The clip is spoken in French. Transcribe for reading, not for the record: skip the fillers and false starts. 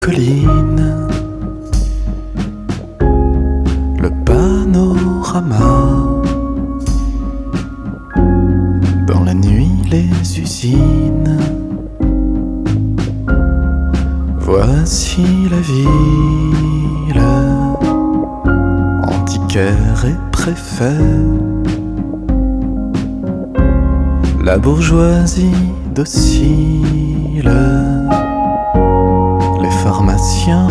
Colline, le panorama. Dans la nuit, les usines. Voici la ville, antiquaire et préfet. La bourgeoisie docile, les pharmaciens